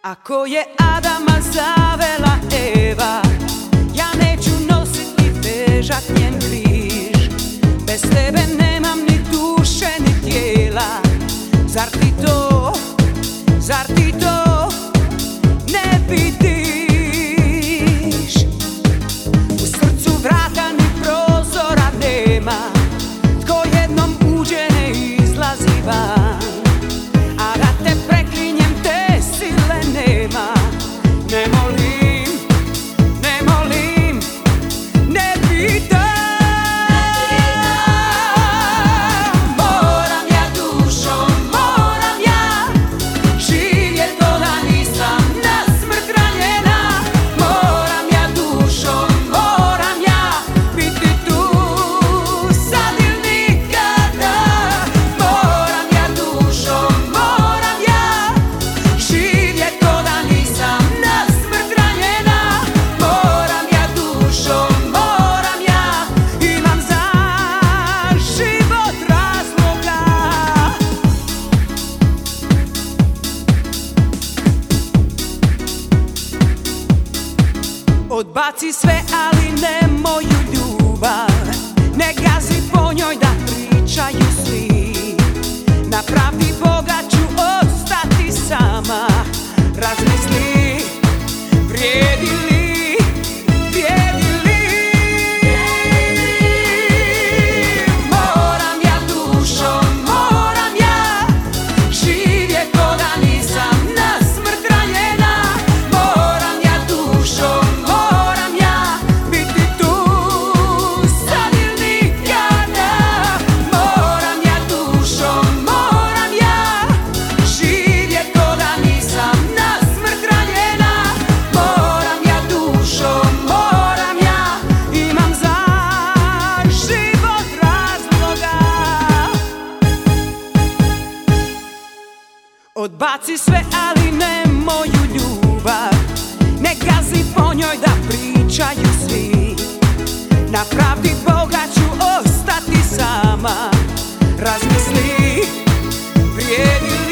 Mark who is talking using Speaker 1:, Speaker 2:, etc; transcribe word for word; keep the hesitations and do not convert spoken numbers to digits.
Speaker 1: Ako je Adama zavela Eva, ja neću nositi težak njen križ. Bez tebe nemam ni duše ni tijela. Zar ti to, zar ti to ne vidiš? U srcu vrata ni prozora nema, tko jednom uđe ne izlazi van. A da te preklinjem te sile nema. Ne molim, ne molim, ne pitam. Moram ja dušom, moram ja živjet ko da nisam na smrt ranjena. Moram ja dušom, moram ja biti tu sad il nikada. Moram ja dušom, moram ja živjet ko da nisam na smrt ranjena. Moram ja dušom, moram ja, imam za život razloga. Odbaci sve, ali ne moju ljubav. Ne gazi po njoj da pričaju svi. Na pravdi Boga ću ostati sama. Razmisli, vrijedi li, vrijedi li? Moram ja dušom, moram ja živjet ko da nisam na smrt ranjena. Moram ja dušom, moram ja biti tu sad il nikada. Moram ja dušom, moram ja živjet ko da nisam na smrt ranjena. Moram ja dušom, moram ja, imam za život razloga. Odbaci sve, ali ne moju ljubav. Ne gazi po njoj da pričaju svi. Na pravdi Boga ću ostati sama. Razmisli, vrijedi li?